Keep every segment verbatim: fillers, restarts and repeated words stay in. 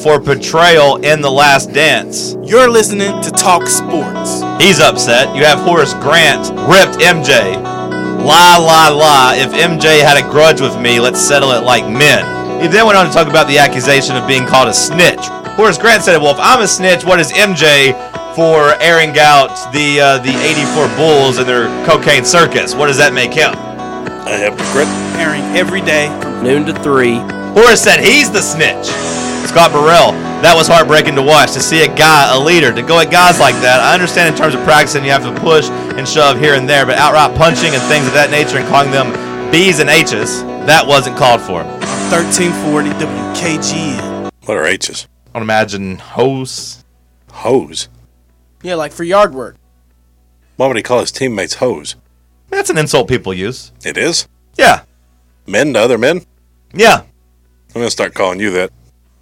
for portrayal in The Last Dance. You're listening to Talk Sports. He's upset. You have Horace Grant ripped M J. Lie, lie, lie. If M J had a grudge with me, let's settle it like men. He then went on to talk about the accusation of being called a snitch. Horace Grant said, well, if I'm a snitch, what is M J for airing out the uh, the eighty-four Bulls and their cocaine circus? What does that make him? A hypocrite. Airing every day, noon to three. Horace said he's the snitch. Scott Burrell, that was heartbreaking to watch, to see a guy, a leader, to go at guys like that. I understand in terms of practicing you have to push and shove here and there, but outright punching and things of that nature and calling them B's and H's, that wasn't called for. thirteen forty W K G N. What are H's? I would imagine hose. Hose? Yeah, like for yard work. Why would he call his teammates hoes? That's an insult people use. It is? Yeah. Men to other men? Yeah. I'm going to start calling you that.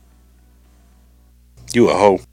You a hoe.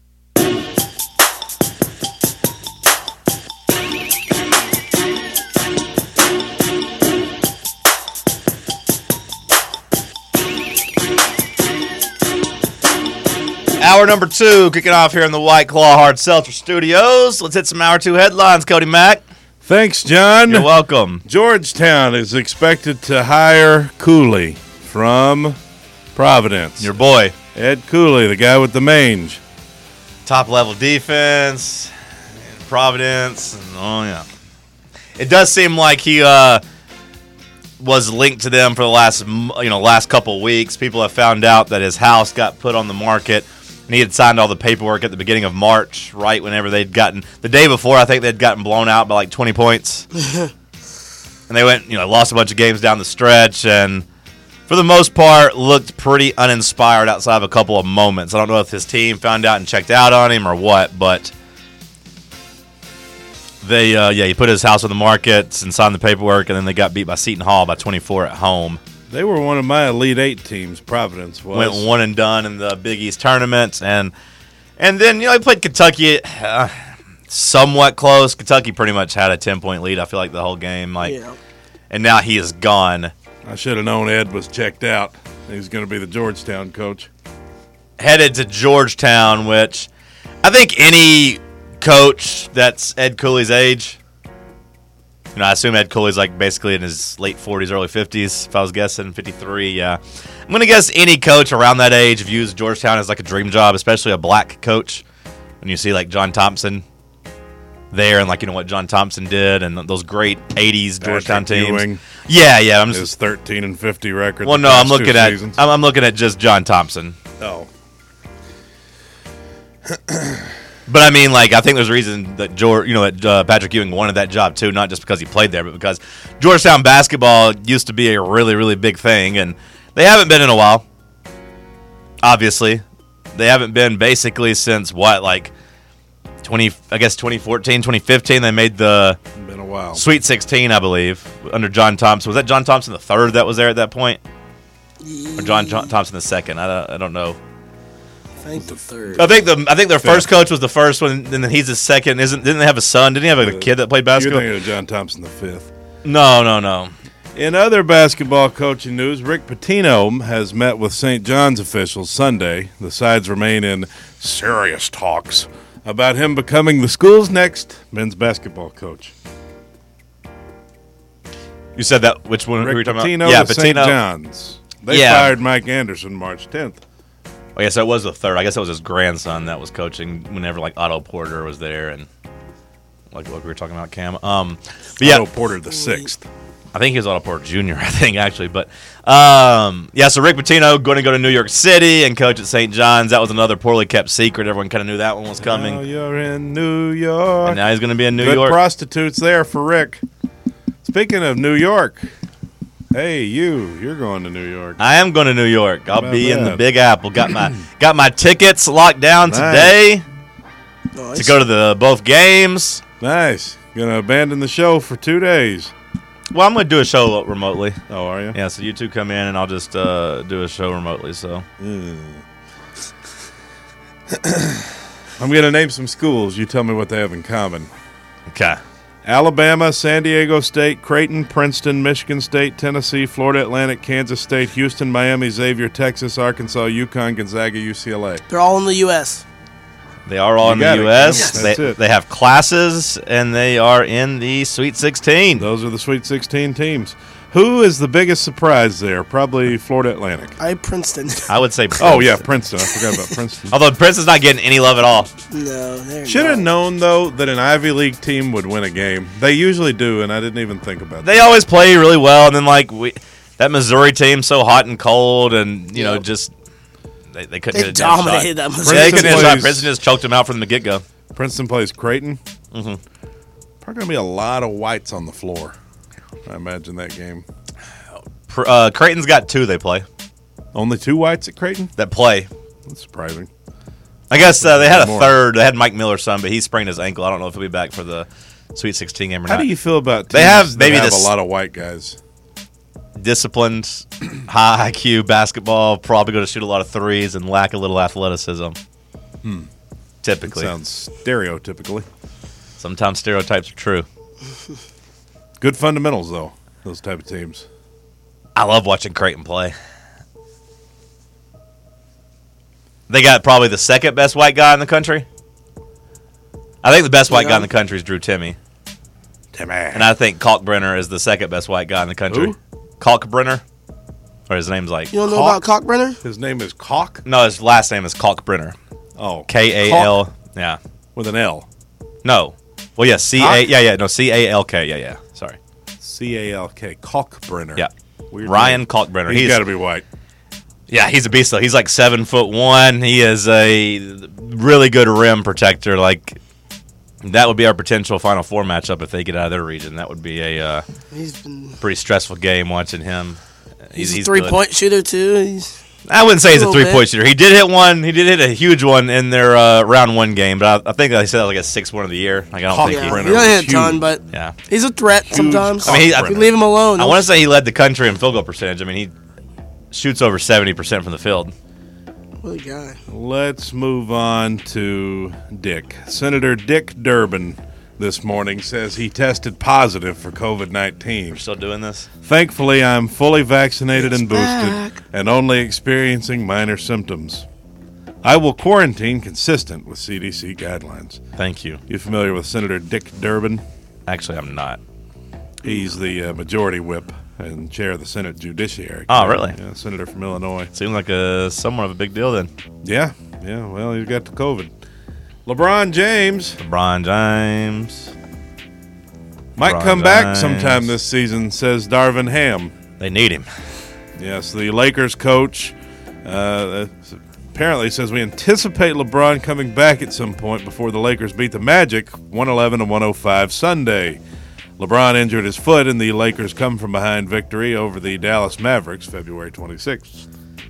Hour number two, kicking off here in the White Claw Hard Seltzer Studios. Let's hit some hour two headlines, Cody Mack. Thanks, John. You're welcome. Georgetown is expected to hire Cooley from Providence. Your boy. Ed Cooley, the guy with the mange. Top level defense, Providence, and oh yeah. It does seem like he uh, was linked to them for the last you know last couple of weeks. People have found out that his house got put on the market, and he had signed all the paperwork at the beginning of March, right whenever they'd gotten the day before. I think they'd gotten blown out by like twenty points, and they went you know lost a bunch of games down the stretch, and for the most part, looked pretty uninspired outside of a couple of moments. I don't know if his team found out and checked out on him or what, but they, uh, yeah, he put his house on the market and signed the paperwork, and then they got beat by Seton Hall by twenty-four at home. They were one of my Elite Eight teams, Providence was. Went one and done in the Big East tournament, and and then, you know, he played Kentucky uh, somewhat close. Kentucky pretty much had a ten-point lead, I feel like, the whole game. Like, Yeah. And now he is gone. I should have known Ed was checked out. He was going to be the Georgetown coach. Headed to Georgetown, which I think any coach that's Ed Cooley's age, you know, I assume Ed Cooley's like basically in his late forties, early fifties, if I was guessing, fifty-three, yeah. I'm going to guess any coach around that age views Georgetown as like a dream job, especially a black coach. When you see like John Thompson there and like, you know, what John Thompson did and those great eighties Georgetown Patrick teams. Ewing, Yeah, yeah. I'm his just, thirteen and fifty record. well, the no, I'm past two looking at seasons. I'm, I'm looking at just John Thompson. Oh. But I mean, like, I think there's a reason that George, you know, that uh, Patrick Ewing wanted that job too, not just because he played there, but because Georgetown basketball used to be a really, really big thing, and they haven't been in a while. Obviously, they haven't been basically since what, like twenty, I guess twenty fourteen, twenty fifteen. They made the Been a while. Sweet sixteen, I believe, under John Thompson. Was that John Thompson the third that was there at that point, or John, John Thompson the second? I don't, I don't know. I think the third. I think the I think their first coach was the first one, and then he's the second. Isn't didn't they have a son? Didn't he have a kid that played You're basketball? thinking of John Thompson the fifth. No, no, no. In other basketball coaching news, Rick Pitino has met with Saint John's officials Sunday. The sides remain in serious talks about him becoming the school's next men's basketball coach. You said that. Which one Rick were you talking Pitino about? Yeah, with Saint Pitino. John's. They Yeah. fired Mike Anderson March tenth. Oh, yeah, so it was the third. I guess it was his grandson that was coaching whenever like Otto Porter was there, and like what we were talking about, Cam. Um, but yeah, Otto Porter the sixth. I think he was Otto Porter Junior I think actually, but um, yeah. So Rick Pitino going to go to New York City and coach at Saint John's. That was another poorly kept secret. Everyone kind of knew that one was coming. Now you're in New York. And now he's going to be in New Good York. prostitutes there for Rick. Speaking of New York, hey, you, you're going to New York. I am going to New York. I'll about be in the that? Big Apple. Got my got my tickets locked down Nice. today Nice. to go to the both games. Nice. Gonna abandon the show for two days. Well, I'm going to do a show remotely. Oh, are you? Yeah, so you two come in and I'll just uh, do a show remotely. So I'm gonna name some schools. You tell me what they have in common. okay. Alabama, San Diego State, Creighton, Princeton, Michigan State, Tennessee, Florida Atlantic, Kansas State, Houston, Miami, Xavier, Texas, Arkansas, UConn, Gonzaga, U C L A. They're all in the U S They are all You in got the it. U S. Yes. They, That's it. they have classes, and they are in the Sweet sixteen. Those are the Sweet sixteen teams. Who is the biggest surprise there? Probably Florida Atlantic. I Princeton. I would say Princeton. Oh, yeah, Princeton. I forgot about Princeton. Although Princeton's not getting any love at all. No, they're Should have not. known, though, that an Ivy League team would win a game. They usually do, and I didn't even think about that. They always play really well, and then, like, we, that Missouri team's so hot and cold, and, you know, Yep. just they, they couldn't They hit a damn shot. dominated that Yeah, Missouri. they couldn't hit a shot. plays- Princeton just choked them out from the get-go. Princeton plays Creighton. Mhm. Probably going to be a lot of whites on the floor. I imagine that game. Pr- Uh, Creighton's got two they play. Only two whites at Creighton? That play. That's surprising. I guess uh, they had a More. third. They had Mike Miller's son, but he sprained his ankle. I don't know if he'll be back for the Sweet sixteen game or How not. do you feel about teams They have that maybe have this- a lot of white guys? Disciplined, high I Q basketball, probably going to shoot a lot of threes and lack a little athleticism. Hmm. Typically. Sounds stereotypically. Sometimes stereotypes are true. Good fundamentals, though, those type of teams. I love watching Creighton play. They got probably the second best white guy in the country. I think the best white guy in the country is Drew Timme. Timmy. And I think Kalkbrenner is the second best white guy in the country. Who? Kalkbrenner? Or his name's like... You don't know Hawk? about Cockbrenner? His name is Cock? No, his last name is Kalkbrenner. Oh. K A L... Yeah. With an L. No. Well, yeah, C A... Hawk? Yeah, yeah, no, C A L K. Yeah, yeah. Sorry. C A L K. Kalkbrenner. Yeah. Weird Ryan name. Kalkbrenner. He's got to be white. Yeah, he's a beast, though. He's like seven foot one. He is a really good rim protector. Like, that would be our potential Final Four matchup if they get out of their region. That would be a uh, He's been. pretty stressful game watching him. He's, he's a three good. point shooter too. He's I wouldn't say he's A a little three point bit. shooter. He did hit one. He did hit a huge one in their uh, round one game, but I, I think they said that was like a six one of the year. Like I don't Hawk think yeah, he. Brenner he don't was hit a ton, huge. but Yeah, he's a threat sometimes. I mean, he- I if you think- leave him alone. I want to say he led the country in field goal percentage. I mean, he shoots over seventy percent from the field. What a guy. Let's move on to Dick. Senator Dick Durbin this morning says he tested positive for COVID nineteen. We're still doing this. Thankfully, I'm fully vaccinated It's and boosted back. and only experiencing minor symptoms. I will quarantine consistent with C D C guidelines. Thank you. You familiar with Senator Dick Durbin? Actually, I'm not. He's the uh, majority whip and chair of the Senate Judiciary. Oh, really? Yeah, senator from Illinois. Seems like a somewhat of a big deal then. Yeah, yeah. Well, he's got the COVID. LeBron James LeBron James. might LeBron come back James. sometime this season, says Darvin Ham. They need him. Yes, the Lakers coach uh, apparently says we anticipate LeBron coming back at some point before the Lakers beat the Magic one eleven to one oh five Sunday. LeBron injured his foot in the Lakers' come-from-behind victory over the Dallas Mavericks February twenty-sixth.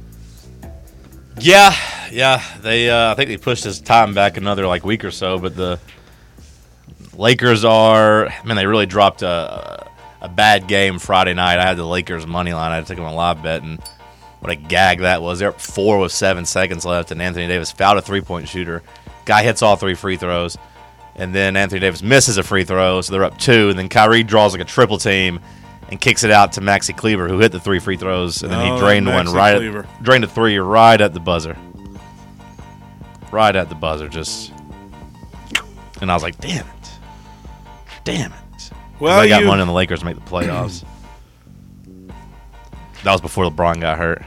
Yeah, yeah. They, uh, I think they pushed his time back another like week or so. But the Lakers are, man, they really dropped a a bad game Friday night. I had the Lakers money line. I had to take them on a live bet, and what a gag that was. They're up four with seven seconds left, and Anthony Davis fouled a three-point shooter. Guy hits all three free throws, and then Anthony Davis misses a free throw, so they're up two. And then Kyrie draws like a triple team and kicks it out to Maxi Kleber, who hit the three free throws, and then Oh, he drained Maxi one right, Kleber. at, drained a three right at the buzzer, right at the buzzer, just. And I was like, damn it, damn it. Well, I got you, money on the Lakers to make the playoffs. That was before LeBron got hurt.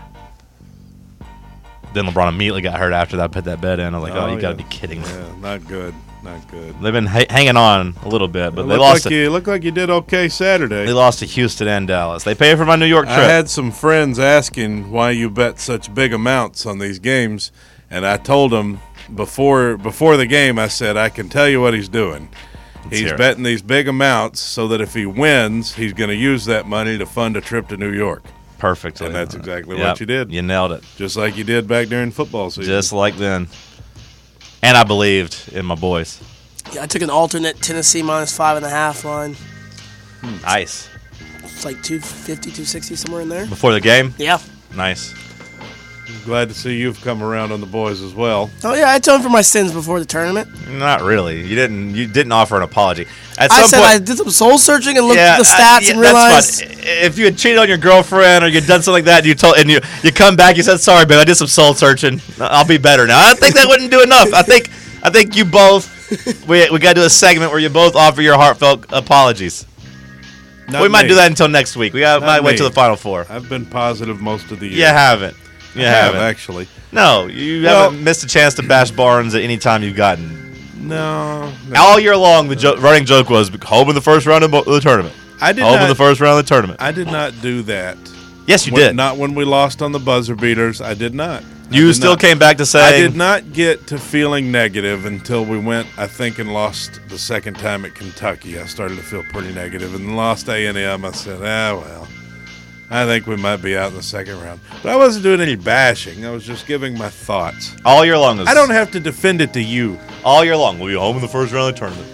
Then LeBron immediately got hurt after that. I put that bet in. I was like, oh, Oh, you got to yeah. be kidding me. yeah, not good, not good. They've been ha- hanging on a little bit, but It they looked lost. like to, you looked like you did okay Saturday. they lost to Houston and Dallas. They paid for my New York trip. I had some friends asking why you bet such big amounts on these games, and I told them before before the game, I said, I can tell you what he's doing. He's hear it. betting these big amounts so that if he wins, he's going to use that money to fund a trip to New York, Perfect. and that's exactly Yep, what you did, You nailed it. just like you did back during football season. Just like then. And I believed in my boys. Yeah, I took an alternate Tennessee minus five and a half line. Nice. It's like two fifty, two sixty, somewhere in there. Before the game? Yeah. Nice. Glad to see you've come around on the boys as well. Oh yeah, I atoned for my sins before the tournament. Not really. You didn't. You didn't offer an apology. At I some said point, I did some soul searching and looked yeah, at the uh, stats yeah, and that's realized fine. If you had cheated on your girlfriend or you'd done something like that, and you told and you you come back, you said, "Sorry, babe, I did some soul searching. I'll be better now." I think that wouldn't do enough. I think I think you both. We we got to do a segment where you both offer your heartfelt apologies. Not we might me. do that until next week. We got, Not might wait me. till the Final Four. I've been positive most of the year. You haven't. You I have, haven't. actually. No, you Well- haven't missed a chance to bash Barnes at any time you've gotten. No. no. All year long, the jo- running joke was home in the first round of mo- the tournament. I did Home not, in the first round of the tournament. I did not do that. Yes, you When- did. Not when we lost on the buzzer beaters. I did not. I You did still not. came back to I saying did not get to feeling negative until we went, I think, and lost the second time at Kentucky. I started to feel pretty negative, and lost A and M. I said, ah, well, I think we might be out in the second round. But I wasn't doing any bashing. I was just giving my thoughts. all year long. Was, I don't have to defend it to you. all year long. We'll be home in the first round of the tournament.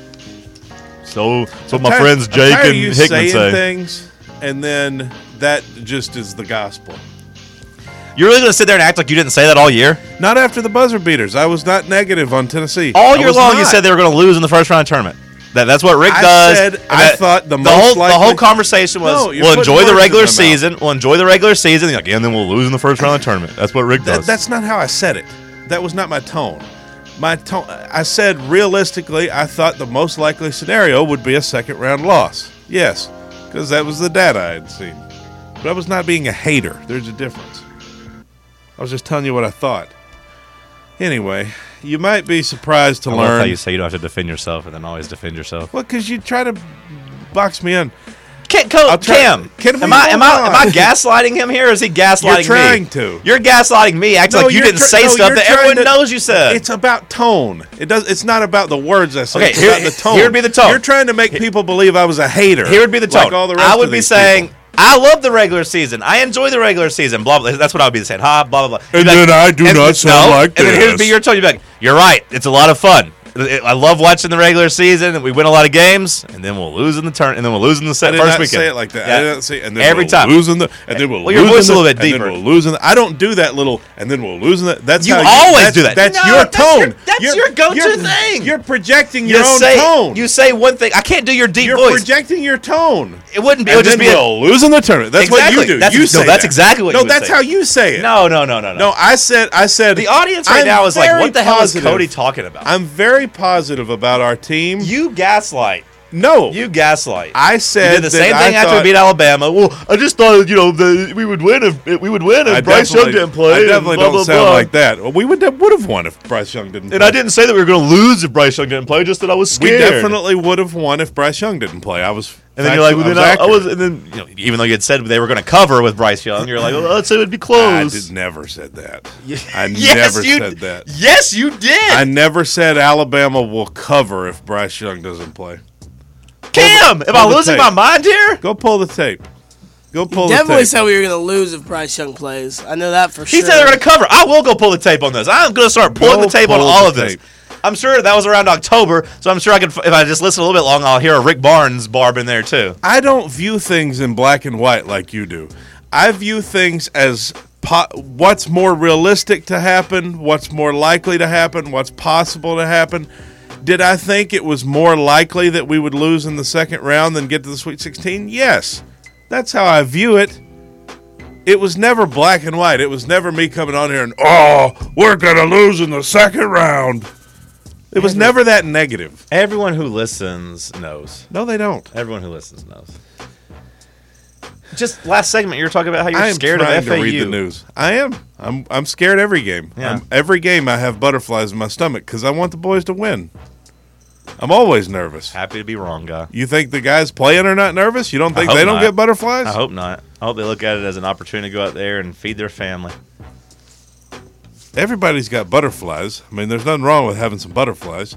So, so I'm my tired- friends I'm Jake tired of and you Hickman saying say. things, and then that just is the gospel. You're really going to sit there and act like you didn't say that all year? Not after the buzzer beaters. I was not negative on Tennessee. All I year was long, you not. said they were going to lose in the first round of the tournament. That, that's what Rick I does. said and I that- thought the the most whole the likely- whole conversation was No, you're we'll putting enjoy the words in regular my mouth. season. We'll enjoy the regular season. Like, and then we'll lose in the first round of the tournament. That's what Rick Th- does. that's not how I said it. That was not my tone. My tone. I said realistically, I thought the most likely scenario would be a second round loss. Yes, because that was the data I had seen. But I was not being a hater. There's a difference. I was just telling you what I thought. Anyway, you might be surprised to I love learn. how you say you don't have to defend yourself and then always defend yourself. Well, because you try to box me in. Can, Co- I'll try- Cam, Can we am I am move I am I on? gaslighting him here, or is he gaslighting You're trying me? to. You're gaslighting me, acting No, like you you're didn't tr- say no, stuff you're that trying everyone to- knows you said. It's about tone. It does. It's not about the words I said. Okay, it's here- about the tone. here would be the tone. You're trying to make people believe I was a hater. Here would be the tone. Like all the rest I would of be these saying, people. I love the regular season. I enjoy the regular season. Blah blah. That's what I would be saying. Ha blah blah blah. And You'd be then I do and- not sound no, like And then here would be this. your tone. You'd be like, you're right. It's a lot of fun. I love watching the regular season, and we win a lot of games, and then we'll lose in the turn, and then we'll lose in the I set did first not weekend. say it like that. Yeah. I didn't say. And then Every we'll time. lose in the. And then we'll Well, your lose voice in a the, little bit and deeper. then we'll lose in the. I don't do that little. And then we'll lose in the. That's You how always that's, do that. That's No, your that's tone. your- that's You're- your go-to you're- thing. You're projecting You your own say tone. you say one thing. I can't do your deep You're voice. projecting your tone. It wouldn't be. It And would just then be. A, we'll lose in the tournament. That's Exactly. what you do. That's- you no, say that's that. exactly what No, you would that's say. how you say it. no, no, no, no, no. No, I said. I said. The audience right I'm now is like, very what the hell is positive. Cody talking about? I'm very positive about our team. You gaslight. no, You gaslight. I You said did the that same I thing after we thought- beat Alabama. Well, I just thought you know the, we would win if we would win if I Bryce Young definitely- didn't play. I and definitely blah, don't blah, sound blah. like that. Well, we would would have won if Bryce Young didn't. And play. I didn't say that we were going to lose if Bryce Young didn't play. Just that I was We scared. definitely would have won if Bryce Young didn't play. I was. And then you're like, well, then I, I accurate. was, and then you know, even though you had said they were going to cover with Bryce Young, you're like, well, let's say it'd be I close. did never said that. I yes, never you, said that. Yes, you did. I never said Alabama will cover if Bryce Young doesn't play. Cam, am I pull the losing tape. my mind here? Go pull the tape. Go pull the Definitely tape. said we were going to lose if Bryce Young plays. I know that for He sure. said they're going to cover. I will go pull the tape on this. I'm going to start pulling Go the tape on pull all the of this. tape. I'm sure that was around October, so I'm sure I could. If I just listen a little bit long, I'll hear a Rick Barnes barb in there too. I don't view things in black and white like you do. I view things as po- what's more realistic to happen, what's more likely to happen, what's possible to happen. Did I think it was more likely that we would lose in the second round than get to the Sweet sixteen? Yes. That's how I view it. It was never black and white. It was never me coming on here and, oh, we're going to lose in the second round. It was never that negative. Everyone who listens knows. No, they don't. Everyone who listens knows. Just last segment, you were talking about how you're I am scared of trying F A U. to read the news. I am. I'm. I'm scared every game. Yeah. I'm, every game I have butterflies in my stomach because I want the boys to win. I'm always nervous. Happy to be wrong, guy. You think the guys playing are not nervous? You don't think hope they don't not. get butterflies? I hope not. I hope they look at it as an opportunity to go out there and feed their family. Everybody's got butterflies. I mean, there's nothing wrong with having some butterflies.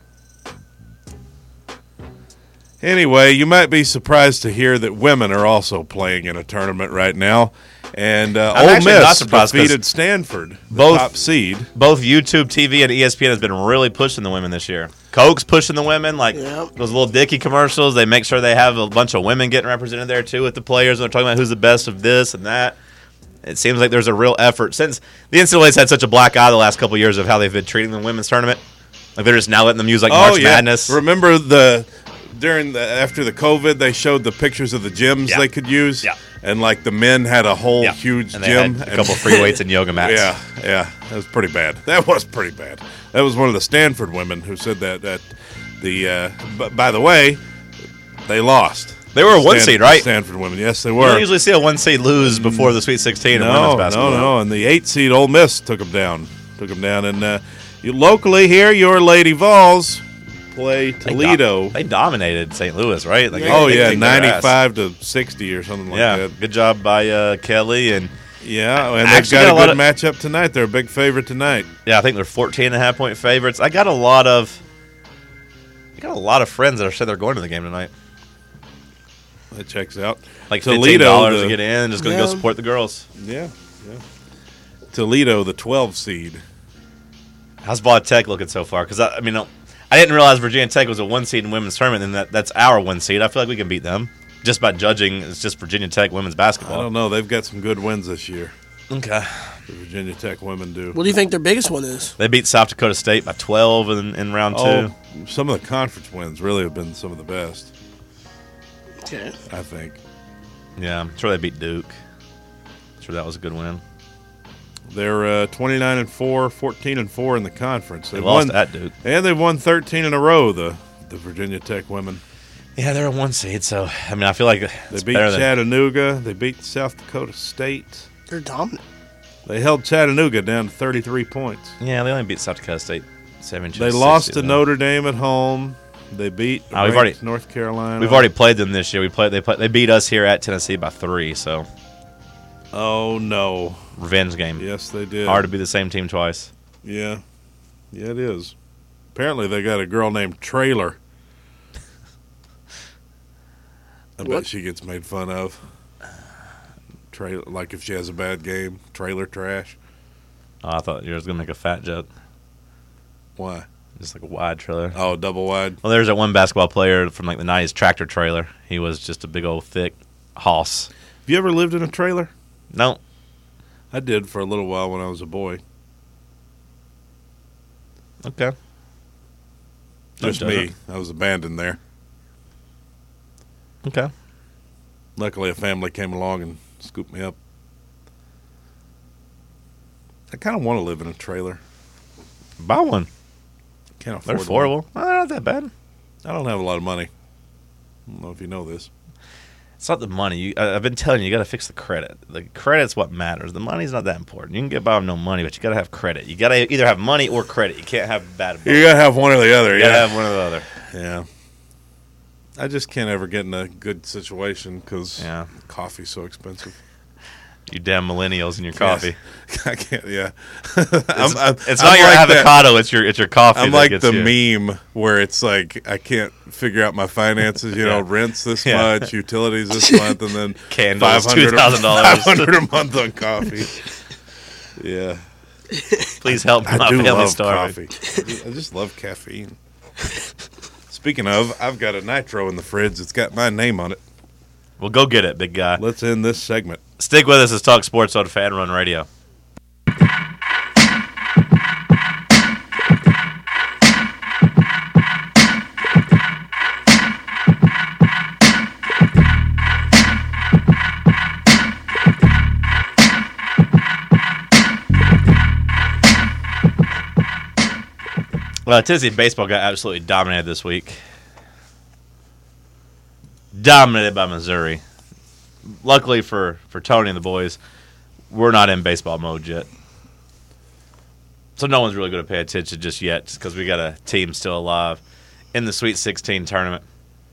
Anyway, you might be surprised to hear that women are also playing in a tournament right now. And uh, I'm Ole actually not Miss surprised 'cause defeated Stanford, the both- top seed. Both YouTube T V and E S P N has been really pushing the women this year. Coke's pushing the women, like Yep. those little Dickie commercials. They make sure they have a bunch of women getting represented there too with the players. And they're talking about who's the best of this and that. It seems like there's a real effort since the N C double A's had such a black eye the last couple of years of how they've been treating the women's tournament. Like they're just now letting them use like March Madness. Remember the during the after the COVID, they showed the pictures of the gyms Yeah. they could use. Yeah. And like the men had a whole Yeah. huge and they gym, had a couple free weights and yoga mats. Yeah, yeah, that was pretty bad. That was pretty bad. That was one of the Stanford women who said that. That the uh, b- by the way, they lost. They were a one Stan- seed, right? Stanford women, yes, they You were. don't usually see a one seed lose before the Sweet sixteen in no, women's no, basketball. no, and the eight seed Ole Miss took them down. Took them down, and uh, you locally here, your Lady Vols play They do- Toledo. They dominated Saint Louis, right? Like, Oh they yeah, kicked their ass. ninety-five to sixty or something like Yeah, that. good job by uh, Kelly and Yeah, and they've Actually got got a a lot good of- matchup tonight. They're a big favorite tonight. yeah, I think they're fourteen and a half point favorites. I got a lot of, I got a lot of friends that are said they're going to the game tonight. That checks out. Like fifteen Toledo dollars the- to get in, just going to Yeah. go support the girls. Yeah, yeah. Toledo, the twelve seed. How's Vaught Tech looking so far? Because I, I mean, I didn't realize Virginia Tech was a one seed in women's tournament, and that that's our one seed. I feel like we can beat them just by judging. It's just Virginia Tech women's I basketball. don't know. They've got some good wins this year. Okay, The Virginia Tech women do. What do you think their biggest one is? they beat South Dakota State by twelve in, in round two. Oh, some of the conference wins really have been some of the best, Okay. I think. Yeah, I'm sure they beat Duke. I'm sure that was a good win. They're uh, twenty-nine and four, fourteen and four in the conference. They They've lost won, at Duke. and they've won thirteen in a row. The the Virginia Tech women. Yeah, they're a one seed, so I mean, I feel like They it's beat better than Chattanooga. They beat South Dakota State. They're dominant. They held Chattanooga down to thirty-three points. yeah. They only beat South Dakota State seventeen. They lost to Notre Dame at home. They beat Oh, we've ranked already- North Carolina. We've already played them this year. We played. They play, They beat us here at Tennessee by three. So Oh no! revenge game. Yes, they did. Hard to be the same team twice. Yeah, yeah, it is. Apparently, they got a girl named Trailer. I bet What? she gets made fun of. Trailer, like if she has a bad game, trailer trash. Oh, I thought you were gonna make a fat joke, Why? just like a wide trailer. Oh, double wide. Well, there's that one basketball player from like the nineties, Tractor Trailer. He was just a big old thick hoss. Have you ever lived in a trailer? No, I did for a little while when I was a boy. okay. Just Don't judge me. I was abandoned there. Okay. Luckily, a family came along and scooped me up. I kind of want to live in a trailer. Buy one. Can't They're afford one. affordable. Oh, they're not that bad. I don't have a lot of money. I don't know if you know this. It's not the money. You, I, I've been telling you, you got to fix the credit. The credit's what matters. The money's not that important. You can get by with no money, but you got to have credit. You got to either have money or credit. You can't have bad. You gotta have one or the other. You got to Yeah, have one or the other. yeah. I just can't ever get in a good situation because Yeah. coffee's so expensive. You damn millennials and your coffee. Yes. I can't. Yeah, It's, I'm, I'm, it's I'm not your like that- avocado. It's your it's your coffee. I'm that like gets the you. meme where it's like I can't figure out my finances. You know, Yeah. rent's this Yeah. much, utilities this month, and then Candles, five hundred two thousand dollars. five hundred a month on coffee. Yeah, Please help I my do family love starving. coffee. I just love caffeine. Speaking of, I've got a nitro in the fridge. It's got my name on it. Well, go get it, big guy. Let's end this segment. Stick with us as Talk Sports on Fan Run Radio. Well, Tennessee baseball got absolutely dominated this week. Dominated by Missouri. Luckily for, for Tony and the boys, we're not in baseball mode yet. So no one's really going to pay attention just yet because we got a team still alive in the Sweet sixteen tournament.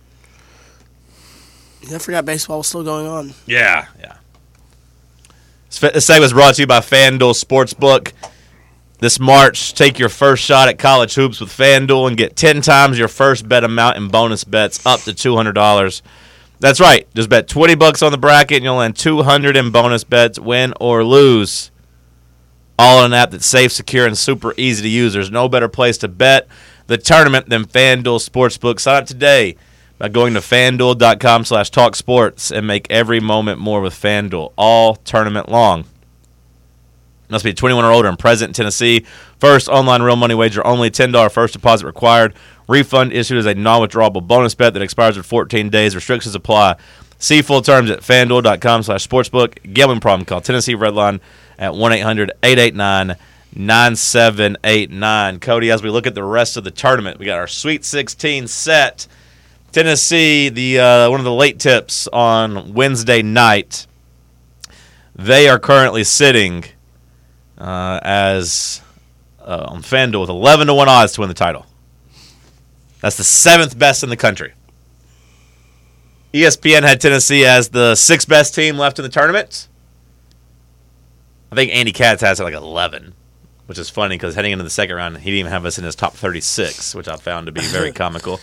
I forgot baseball was still going on. Yeah, yeah. This segment was brought to you by FanDuel Sportsbook. This March, take your first shot at college hoops with FanDuel and get ten times your first bet amount in bonus bets up to two hundred dollars. That's right. Just bet twenty bucks on the bracket and you'll land two hundred in bonus bets, win or lose. All in an app that's safe, secure, and super easy to use. There's no better place to bet the tournament than FanDuel Sportsbook. Sign up today by going to FanDuel.com slash TalkSports and make every moment more with FanDuel all tournament long. Must be twenty-one or older and present in Tennessee. First online real money wager only. ten dollars first deposit required. Refund issued as a non-withdrawable bonus bet that expires in fourteen days. Restrictions apply. See full terms at fanduel.com slash sportsbook. Gambling problem, call Tennessee Redline at one eight hundred eight eight nine nine seven eight nine. Cody, as we look at the rest of the tournament, we got our Sweet sixteen set. Tennessee, the uh, one of the late tips on Wednesday night. They are currently sitting uh, as uh, on FanDuel with eleven to one odds to win the title. That's the seventh best in the country. E S P N had Tennessee as the sixth best team left in the tournament. I think Andy Katz has it like eleven, which is funny because heading into the second round, he didn't even have us in his top thirty-six, which I found to be very comical.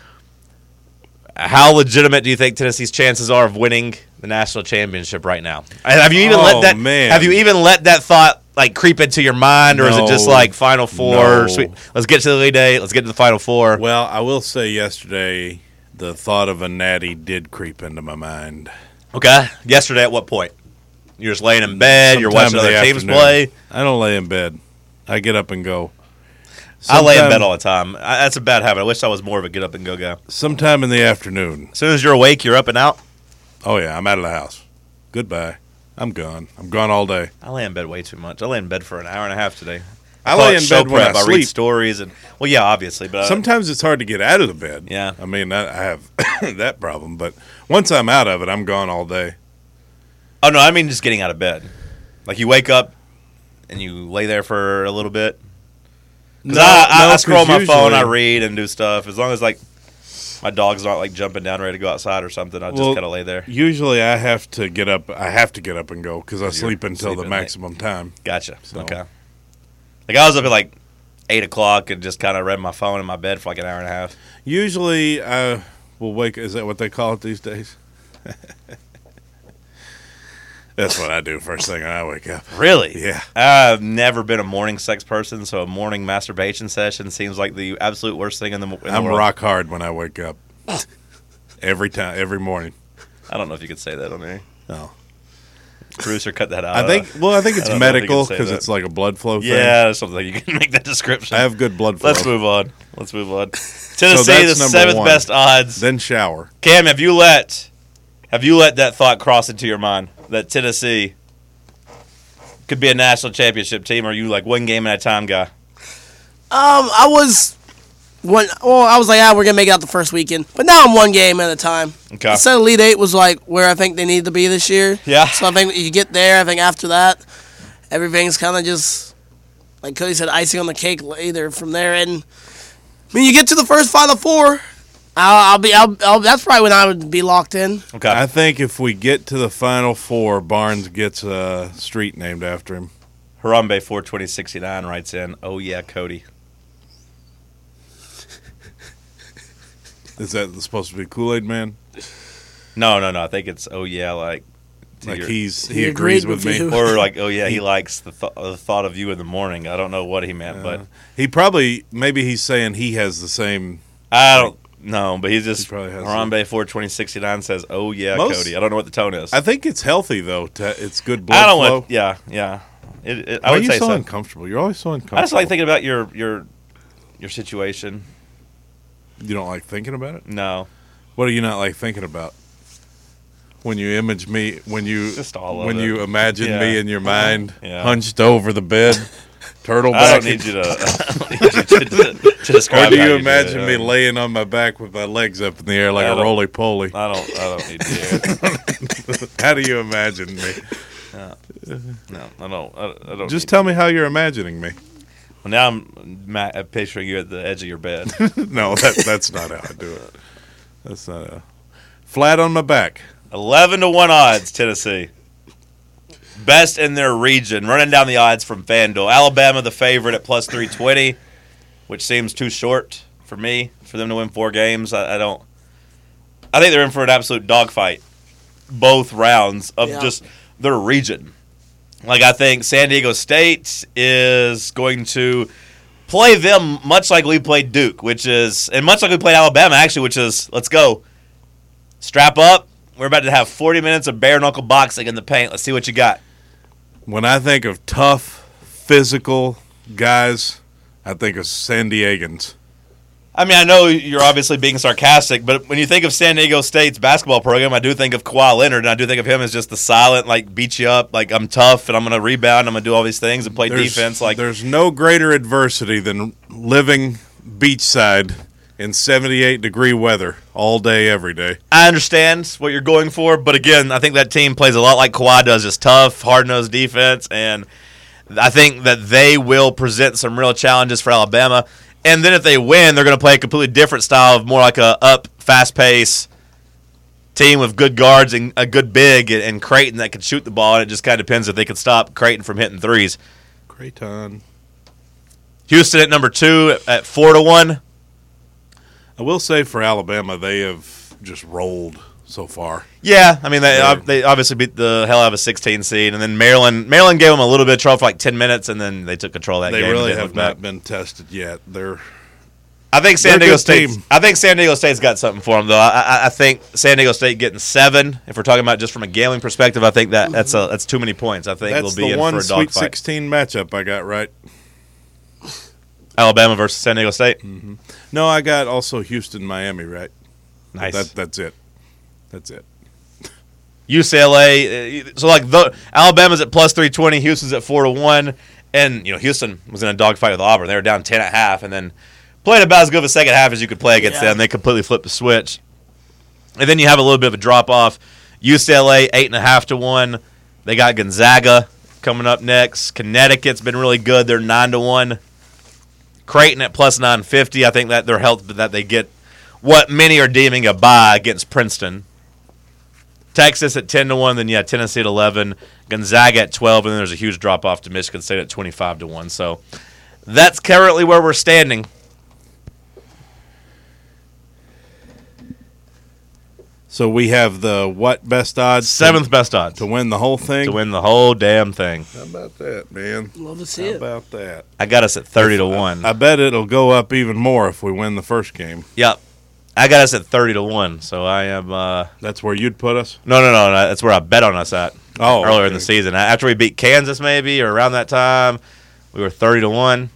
How legitimate do you think Tennessee's chances are of winning the national championship right now? Have you even Oh, let that? man. Have you even let that thought like creep into your mind, or is it just No. like Final Four? No. Sweet, let's get to the lead eight. Let's get to the Final Four. Well, I will say yesterday the thought of a natty did creep into my mind. Okay. Yesterday, at what point? You're just laying in bed. You're Sometime watching in the other teams afternoon. play. I don't lay in bed. I get up and go. I lay in Sometime- bed all the time. I, that's a bad habit. I wish I was more of a get up and go guy. Sometime in the afternoon. As soon as you're awake, you're up and out. Oh, yeah, I'm out of the house. Goodbye. I'm gone. I'm gone all day. I lay in bed way too much. I lay in bed for an hour and a half today. I call lay it in show bed when I prep. I read sleep. stories and well, yeah, obviously, but uh, Sometimes it's hard to get out of the bed. Yeah. I mean, I, I have that problem. But once I'm out of it, I'm gone all day. oh no, I mean just getting out of bed. Like you wake up and you lay there for a little bit. Because I, I, no, I scroll 'cause my phone, I usually- read and do stuff. As long as like my dog's not like jumping down ready to go outside or something, I just Well, kind of lay there. Usually I have to get up. I have to get up and go because I sleep until the sleeping late. maximum time. Gotcha. So- Okay. Like I was up at like eight o'clock and just kind of read my phone in my bed for like an hour and a half. Usually I will wake. Is that what they call it these days? That's what I do first thing when I wake up. Really? Yeah. I've never been a morning sex person, so a morning masturbation session seems like the absolute worst thing in the, in the I'm world. rock hard when I wake up. Every time, every morning. I don't know if you could say that on there. No. Producer, cut that out. I think. Well, I think I it's don't know if you medical can say because that. it's like a blood flow thing. Yeah, something you can make that description. I have good blood flow. Let's move on. Let's move on. Tennessee, that's the number seventh one. best odds. Then shower. Cam, have you let have you let that thought cross into your mind that Tennessee could be a national championship team, or are you like one game at a time guy? Um, I was one. Well, I was like, ah, we're gonna make it out the first weekend, but now I'm one game at a time. Okay. Instead of Elite Eight was like where I think they need to be this year. Yeah. So I think you get there. I think after that, everything's kind of just like Cody said, icing on the cake later from there. And I mean, you get to the first Final Four. I'll, I'll be. I'll, I'll, that's probably when I would be locked in. Okay. I think if we get to the final four, Barnes gets a street named after him. Harambe four twenty sixty-nine writes in, "Oh yeah, Cody." Is that supposed to be Kool-Aid Man? No, no, no. I think it's "Oh yeah," like to Like your- he's He he agrees agreed with with me. you. or like "Oh yeah," he likes the, th- the thought of you in the morning. I don't know what he meant, but Uh, he probably maybe he's saying he has the same. I don't know. But he's just He probably has Harambe four twenty sixty-nine says, "Oh yeah, Most- Cody." I don't know what the tone is. I think it's healthy though. To, it's good blood I don't flow. want. Yeah, yeah. It, it, Why I are would you say so so. uncomfortable? You're always so uncomfortable. I just like thinking about your your your situation. You don't like thinking about it. No, What do you not like thinking about? When you image me, when you Just all of when it. you imagine Yeah. me in your mind, Yeah. hunched over the bed, turtle I back. don't need you to, I don't need you to, to, to describe. Or do how you do imagine it. me laying on my back with my legs up in the air like I a don't- roly poly? I don't. I don't need to hear it. How do you imagine me? No, I don't. I, I don't. Just need tell me how you're imagining me. Well, now I'm ma- I'm picturing you at the edge of your bed. No, that, that's not how I do it. That's not how. Flat on my back. Eleven to one odds, Tennessee. Best in their region. Running down the odds from FanDuel. Alabama, the favorite at plus three twenty, which seems too short for me for them to win four games. I, I don't. I think they're in for an absolute dogfight, both rounds of Yeah. just their region. Like I think San Diego State is going to play them much like we played Duke, which is, and much like we played Alabama actually, which is, let's go, strap up. We're about to have forty minutes of bare knuckle boxing in the paint. Let's see what you got. When I think of tough, physical guys, I think of San Diegans. I mean, I know you're obviously being sarcastic, but when you think of San Diego State's basketball program, I do think of Kawhi Leonard, and I do think of him as just the silent, like, beat you up, like, I'm tough, and I'm going to rebound, I'm going to do all these things and play There's, defense. Like, there's no greater adversity than living beachside in seventy-eight degree weather all day, every day. I understand what you're going for, but again, I think that team plays a lot like Kawhi does, just tough, hard-nosed defense, and I think that they will present some real challenges for Alabama. And then if they win, they're going to play a completely different style of more like a up, fast-paced team with good guards and a good big and, and Creighton that can shoot the ball. And it just kind of depends if they can stop Creighton from hitting threes. Creighton. Houston at number two at four to one. I will say for Alabama, they have just rolled so far. Yeah, I mean they Yeah. they obviously beat the hell out of a sixteen seed, and then Maryland Maryland gave them a little bit of trouble for like ten minutes, and then they took control of that They game. really and have look not back. been tested yet. They're I think They're San a Diego good State. team. I think San Diego State's got something for them, though. I, I, I think San Diego State getting seven. If we're talking about just from a gambling perspective, I think that that's a that's too many points. I think that's they'll be the in one for a Sweet dogfight. sixteen matchup I got right. Alabama versus San Diego State. No, I got also Houston, Miami right. Nice. That, that's it. That's it. U C L A. uh, So like the, Alabama's at plus three twenty. Houston's at four to one, and you know Houston was in a dogfight with Auburn. They were down ten at half, and then played about as good of a second half as you could play against Yeah. them. They completely flipped the switch, and then you have a little bit of a drop off. U C L A eight and a half to one. They got Gonzaga coming up next. Connecticut's been really good. They're nine to one. Creighton at plus nine fifty. I think that they're helped that they get what many are deeming a bye against Princeton. Texas at ten to one, then yeah, Tennessee at eleven, Gonzaga at twelve, and then there's a huge drop off to Michigan State at twenty-five to one. So that's currently where we're standing. So we have the what best odds? Seventh best odds to win the whole thing. to win the whole damn thing. How about that, man? Love to How see it. about that? I got us at thirty to one. I bet it'll go up even more if we win the first game. Yep. I got us at thirty to one, so I am uh That's where you'd put us. no no no, no that's where I bet on us at Oh, earlier in okay. the season. After we beat Kansas maybe or around that time, we were thirty to one.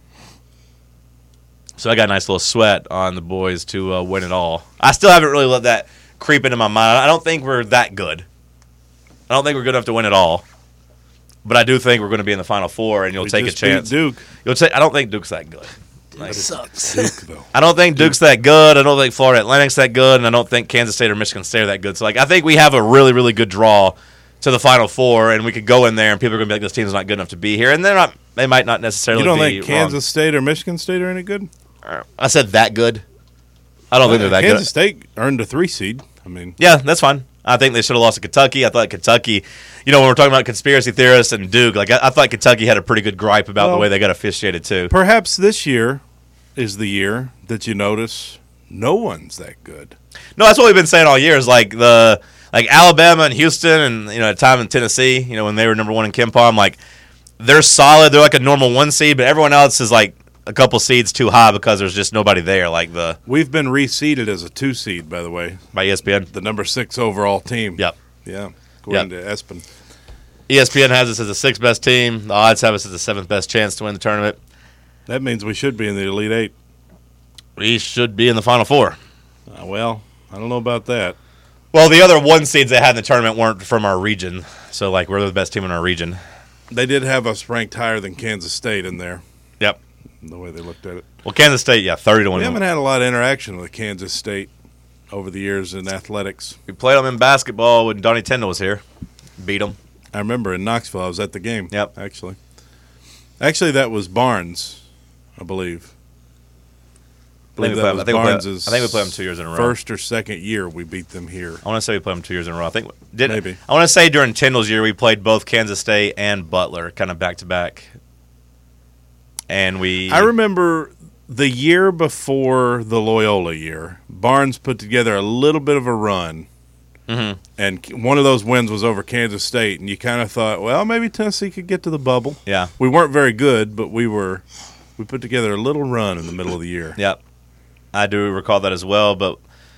So I got a nice little sweat on the boys to uh, win it all. I still haven't really let that creep into my mind. I don't think we're that good. I don't think we're good enough to win it all. But I do think we're going to be in the Final Four, and you'll We take a just beat chance. Duke. You'll take. I don't think Duke's that good. Like, Sucks. Duke though. I don't think Duke's that good. I don't think Florida Atlantic's that good, and I don't think Kansas State or Michigan State are that good. So, like, I think we have a really, really good draw to the Final Four, and we could go in there, and people are going to be like, "This team's not good enough to be here," and they're not. They might not necessarily. You don't be think Kansas State or Michigan State are any good? wrong. I said that good. I don't think they're that Kansas good. State earned a three seed. I mean, Yeah, that's fine. I think they should have lost to Kentucky. I thought Kentucky, you know, when we're talking about conspiracy theorists and Duke, like I, I thought Kentucky had a pretty good gripe about Well, the way they got officiated too. perhaps this year is the year that you notice no one's that good. No, that's what we've been saying all year. Is like the like Alabama and Houston, and you know, at a time in Tennessee, you know, when they were number one in KenPom, like they're solid. They're like a normal one seed, but everyone else is like a couple seeds too high because there's just nobody there. Like the We've been reseeded as a two seed, by the way. by E S P N. The number six overall team. Yep. Yeah. According to Espen. E S P N has us as the sixth best team. The odds have us as the seventh best chance to win the tournament. That means we should be in the Elite Eight. We should be in the Final Four. Uh, well, I don't know about that. Well, the other one seeds they had in the tournament weren't from our region, so like we're the best team in our region. They did have us ranked higher than Kansas State in there, Yep. the way they looked at it. Well, Kansas State, yeah, thirty to one. We haven't had a lot of interaction with Kansas State over the years in athletics. We played them in basketball when Donnie Tyndall was here. Beat them. I remember in Knoxville, I was at the game. Yep. Actually. Actually, that was Barnes, I believe. I think we that played- was I think we played- Barnes's I think we played them two years in a row. First or second year we beat them here. I want to say we played them two years in a row. I think did Maybe. I want to say during Tyndall's year we played both Kansas State and Butler, kind of back to back. And we, I remember the year before the Loyola year, Barnes put together a little bit of a run, Mhm. and one of those wins was over Kansas State, and you kind of thought, well, maybe Tennessee could get to the bubble. yeah, We weren't very good, but we were. We put together a little run in the middle of the year. yep, I do recall that as well. But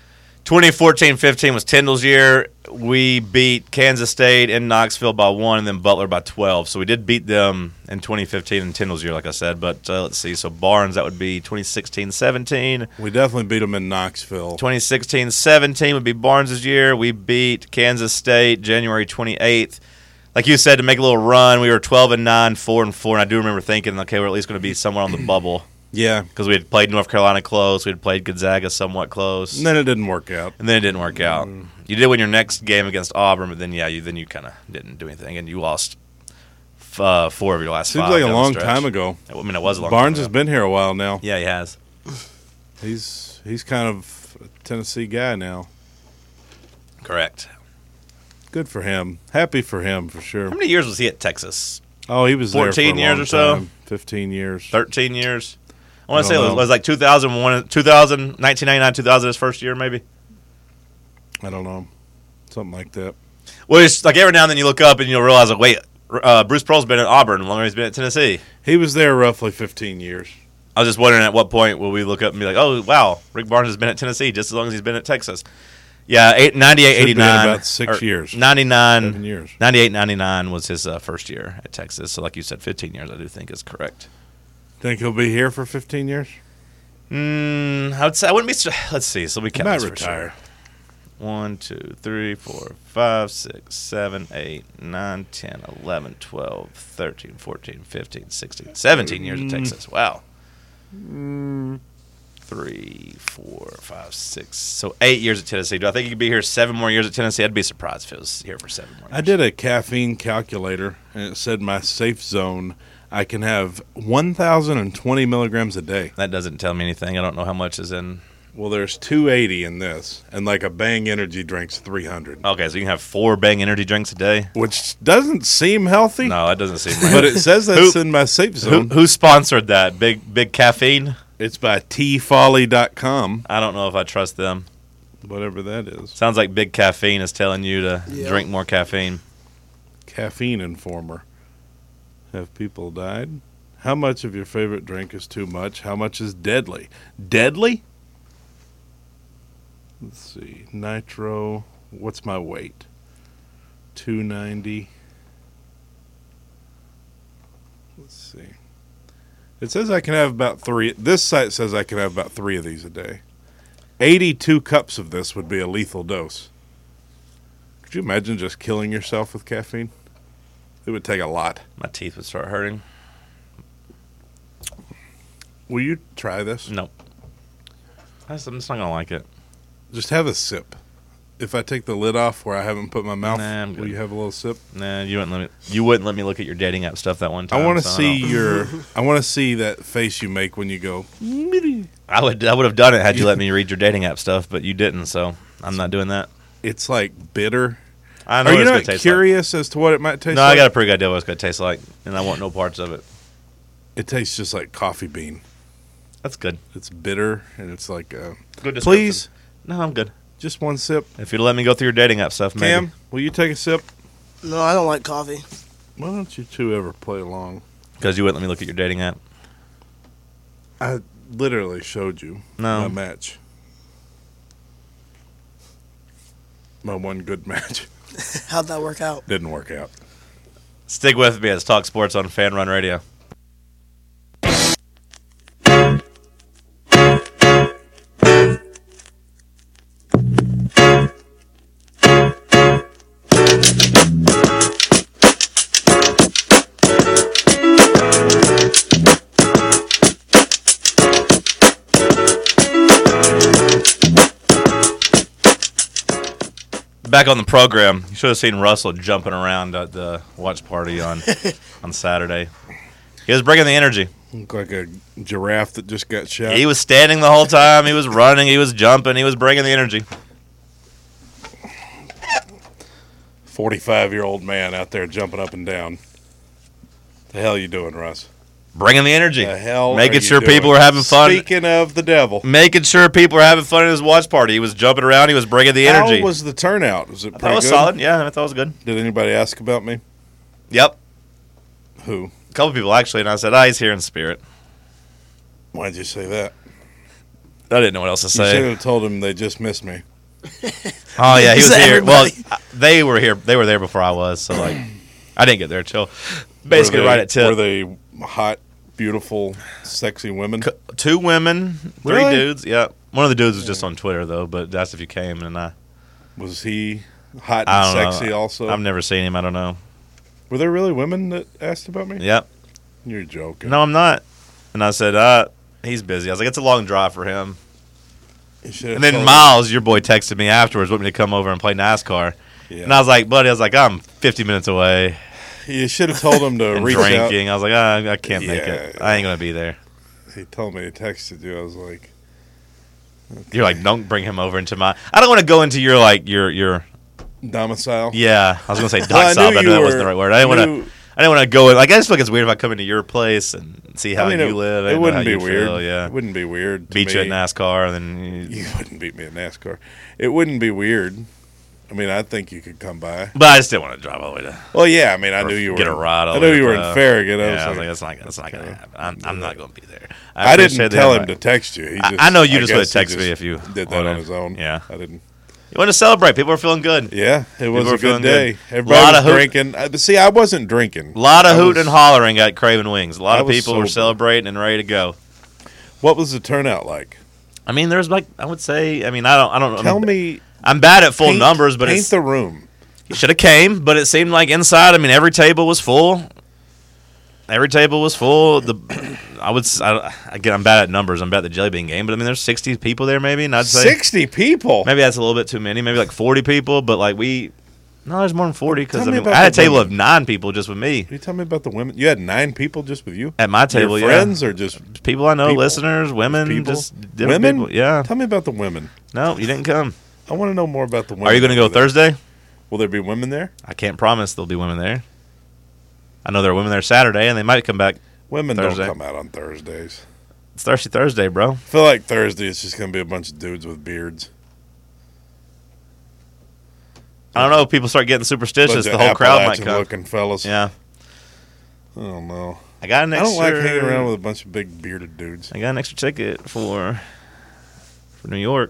twenty fourteen fifteen was Tyndall's year. We beat Kansas State in Knoxville by one and then Butler by twelve. So we did beat them in twenty fifteen in Tyndall's year, like I said. But uh, let's see. So Barnes, that would be twenty sixteen seventeen. We definitely beat them in Knoxville. twenty sixteen seventeen would be Barnes' year. We beat Kansas State January twenty-eighth. Like you said, to make a little run, we were twelve and nine, four and four. And I do remember thinking, okay, we're at least going to be somewhere on the bubble. Yeah. Because we had played North Carolina close. We had played Gonzaga somewhat close. And then it didn't work out. And then it didn't work out. Mm. You did win your next game against Auburn, but then, yeah, you then you kind of didn't do anything. And you lost uh, four of your last Seems five. like a down the long stretch. time ago. I mean, it was a long Barnes time has ago. been here a while now. Yeah, he has. He's he's kind of a Tennessee guy now. Correct. Good for him. Happy for him, for sure. How many years was he at Texas? Oh, he was there for a fourteen years long or so? time. fifteen years. thirteen years? I want I to say it don't was, know. was like two thousand one, two thousand, nineteen ninety-nine, two thousand, his first year, maybe. I don't know. Something like that. Well, it's like every now and then you look up and you'll realize, like, wait, uh, Bruce Pearl's been at Auburn longer than he's been at Tennessee. He was there roughly fifteen years. I was just wondering at what point will we look up and be like, oh, wow, Rick Barnes has been at Tennessee just as long as he's been at Texas. Yeah, eight, ninety-eight, Should be eighty-nine. about six or years. ninety-nine, Seven years. ninety-eight, ninety-nine was his uh, first year at Texas. So like you said, fifteen years I do think is correct. Think he'll be here for fifteen years? Mm, I would say I wouldn't be. St- Let's see. So we He count might this for retire. sure. One, two, three, four, five, six, seven, eight, nine, ten, eleven, twelve, thirteen, fourteen, fifteen, sixteen, seventeen years at Texas. Wow. Three, four, five, six. So eight years at Tennessee. Do I think he could be here seven more years at Tennessee? I'd be surprised if he was here for seven more years. I did a caffeine calculator, and it said my safe zone, I can have one thousand twenty milligrams a day. That doesn't tell me anything. I don't know how much is in. Well, there's two eighty in this, and like a Bang energy drink's three hundred, Okay, so you can have four Bang energy drinks a day? which doesn't seem healthy, No, that doesn't seem right. but it says that's Who- in my safe Who, zone. who sponsored that? Big Big Caffeine? It's by T folly dot com, I don't know if I trust them. whatever that is. Sounds like Big Caffeine is telling you to Yeah. drink more caffeine. Caffeine informer. Have people died? How much of your favorite drink is too much? How much is deadly? Deadly? Let's see. Nitro. What's my weight? two ninety. Let's see. It says I can have about three. This site says I can have about three of these a day. eighty-two cups of this would be a lethal dose. Could you imagine just killing yourself with caffeine? It would take a lot. My teeth would start hurting. Will you try this? Nope. I just- I'm just not going to like it. Just have a sip. If I take the lid off where I haven't put my mouth, Nah, I'm will good. you have a little sip? Nah, you wouldn't let me. You wouldn't let me look at your dating app stuff that one time. I want to so see don't- your. I want to see that face you make when you go. I would. I would have done it had you let me read your dating app stuff, but you didn't. So I'm not doing that. It's like bitter. I know Are what you it's not gonna taste curious as to what it might taste like. No, like? I got a pretty good idea what it's going to taste like, and I want no parts of it. It tastes just like coffee bean. That's good. It's bitter and it's like. Uh, Good description. please, No, I'm good. just one sip. If you'd let me go through your dating app stuff, maybe. Cam, will you take a sip? No, I don't like coffee. Why don't you two ever play along? Because you wouldn't let me look at your dating app. I literally showed you No. my match. My one good match. How'd that work out? Didn't work out. Stick with me as Talk Sports on Fan Run Radio. Back on the program, you should have seen Russell jumping around at the watch party on on Saturday. He was bringing the energy. Look like a giraffe that just got shot. He was standing the whole time. He was running. He was jumping. He was bringing the energy. forty-five-year-old man out there jumping up and down. The hell you doing, Russ? Bringing the energy. The hell Making are you sure doing? people are having fun. Speaking of the devil. Making sure people are having fun at his watch party. He was jumping around. He was bringing the energy. How was the turnout? Was it I pretty thought it was good? solid. Yeah, I thought it was good. Did anybody ask about me? Yep. Who? A couple people actually, and I said, ah, he's here in spirit. Why'd you say that? I didn't know what else to You should say. have told them they just missed me. Oh yeah, he Is was that here. Well, everybody? uh, they were here. They were there before I was. So like, I didn't get there till basically Were they- right at tip. Were they hot, beautiful, sexy women? C- Two women, three Really? dudes. Yeah, one of the dudes was just on Twitter though, but that's if you came. And I, Was he hot I and don't sexy know. also? I've never seen him. I don't know. Were there really women that asked about me? Yep. You're joking. No, I'm not. And I said, uh, he's busy. I was like, it's a long drive for him. You should've And then told Miles, your boy, texted me afterwards, wanted me to come over and play NASCAR. him. And I was like, buddy, I was like, I'm fifty minutes away Yeah. You should have told him to and reach drinking. I was like, ah, I can't make Yeah, it. I ain't going to be there. out. He told me he texted you. I was like, You're like, don't bring him over into my. I don't want to go into your, like, your, your, domicile. yeah. I was going to say Well, I domicile, knew but I you knew that wasn't were- the right word. I didn't want knew- to. I didn't want to go. Like, I just feel like it's weird if I come into your place and see how I mean, you it, live. I It didn't know wouldn't how be you weird. feel, yeah. It wouldn't be weird. To Beat you at me. NASCAR, and then you, You wouldn't beat me at NASCAR. It wouldn't be weird. I mean, I think you could come by. but I just didn't want to drive all the way to. Well, yeah. I mean, I Or knew you were. get a ride. all I the knew way you were to- in Farragut. I Yeah, was I was like, like, that's not, that's not gonna happen. I'm, I'm not gonna be there. I, didn't appreciate the tell him invite. to text you. He I- just, I know you just guess would've he texted me if you did that wanted. on his own. Yeah. I didn't. You want to celebrate? People are feeling good. Yeah, it was were a feeling good day. good. Everybody Lot was of hoot- drinking. Uh, but see, I wasn't drinking. A lot of I hooting was- and hollering at Craven Wings. A lot I of was people were sober. celebrating and ready to go. What was the turnout like? I mean, there's like I would say. I mean, I don't. I don't. Tell I'm, me. I'm bad at full paint- numbers, but paint it's, the room. you should have came. But it seemed like inside. I mean, every table was full. Every table was full. The I would s- I, again, I'm bad at numbers. I'm bad at the jelly bean game. But I mean, there's sixty people there, maybe. And I'd say Sixty people. maybe that's a little bit too many. Maybe like forty people. But like we, no, there's more than forty because Tell I me mean, about I had a the table women. of nine people just with me Can you tell me about the women? You had nine people just with you. at my table. Your yeah, friends or just people I know, people? listeners, women, people? just different Women? people. Yeah. Tell me about the women. No, you didn't come. I want to know more about the women. Are you going to go over there. Thursday? Will there be women there? I can't promise there'll be women there. I know there are women there Saturday, and they might come back. Women Thursday. don't come out on Thursdays. It's Thirsty Thursday, bro. I feel like Thursday it's just going to be a bunch of dudes with beards. I don't know. People start getting superstitious. Bunch The of whole crowd might Appalachian come. looking fellas. Yeah, I don't know. I got an I extra. don't like hanging around with a bunch of big bearded dudes. I got an extra ticket for for New York.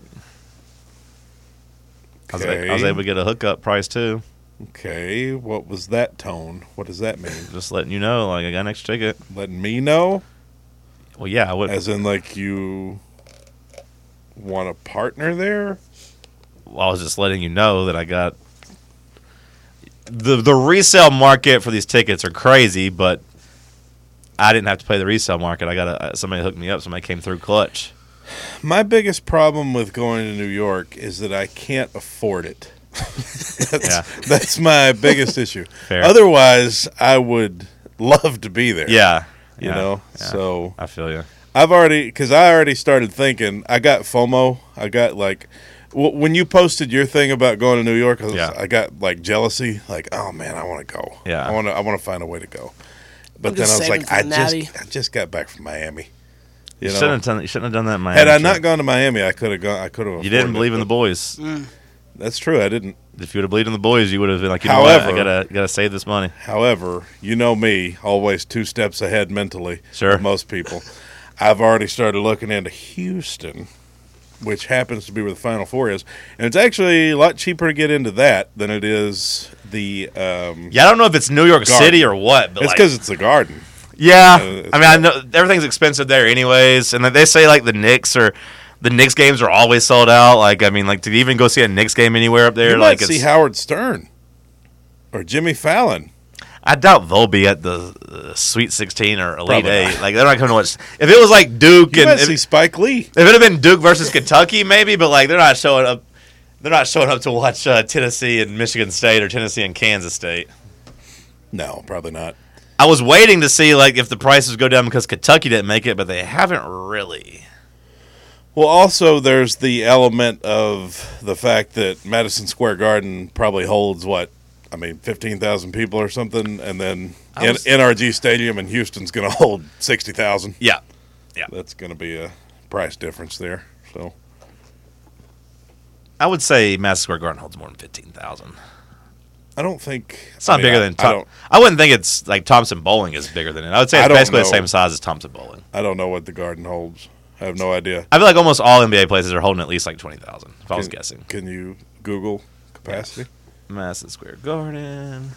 I was, Okay. I was able to get a hookup price too. Okay, what was that tone? What does that mean? Just letting you know, like I got an extra ticket. Letting me know? Well, yeah, I would. As in, like, you want a partner there? Well, I was just letting you know that I got the the resale market for these tickets are crazy, but I didn't have to pay the resale market. I got a, somebody hooked me up. Somebody came through clutch. My biggest problem with going to New York is that I can't afford it. that's, Yeah. that's my biggest issue. Fair. Otherwise, I would love to be there. Yeah, You yeah, know? yeah. So I feel you. I've already, because I already started thinking, I got FOMO. I got like, w- when you posted your thing about going to New York, I, was, Yeah. I got like jealousy. Like, oh man, I want to go. Yeah. I want to. I want to find a way to go. But I'm then I just was saving like, for I the just, natty. I just got back from Miami. You, You, shouldn't know, have done. You shouldn't have done that. In Miami had I trip. not gone to Miami, I could have gone. I could have. you didn't believe in the boys. That's true. I didn't. If you would have believed in the boys, you would have been like, you know what? I However- gotta gotta save this money. However, you know me, always two steps ahead mentally. Sure. Of most people. I've already started looking into Houston, which happens to be where the Final Four is, and it's actually a lot cheaper to get into that than it is the. Um, Yeah, I don't know if it's New York Garden. City or what, but it's like, because it's the Garden. yeah. uh, it's I mean, I know everything's expensive there, anyways, and they say like the Knicks are. The Knicks games are always sold out. Like, I mean, like to even go see a Knicks game anywhere up there, You like might see it's, Howard Stern or Jimmy Fallon. I doubt they'll be at the uh, Sweet sixteen or Elite Probably Eight. not. Like, they're not coming to watch. If it was like Duke You and might if, see Spike Lee. if it had been Duke versus Kentucky, maybe, but like they're not showing up. They're not showing up to watch uh, Tennessee and Michigan State or Tennessee and Kansas State. No, probably not. I was waiting to see like if the prices go down because Kentucky didn't make it, but they haven't really. Well, also there's the element of the fact that Madison Square Garden probably holds what, I mean, fifteen thousand people or something, and then I N- was- N R G Stadium in Houston's going to hold sixty thousand. Yeah, That's going to be a price difference there. So I would say Madison Square Garden holds more than fifteen thousand. I don't think It's not I mean, bigger I- than. I Tom- don't. I wouldn't think it's like Thompson Bowling is bigger than it. I would say I it's don't basically the know. same size as Thompson Bowling. I don't know what the Garden holds. I have no idea. I feel like almost all N B A places are holding at least like twenty thousand. If I was Can- guessing. Can you Google capacity? Madison Square Garden.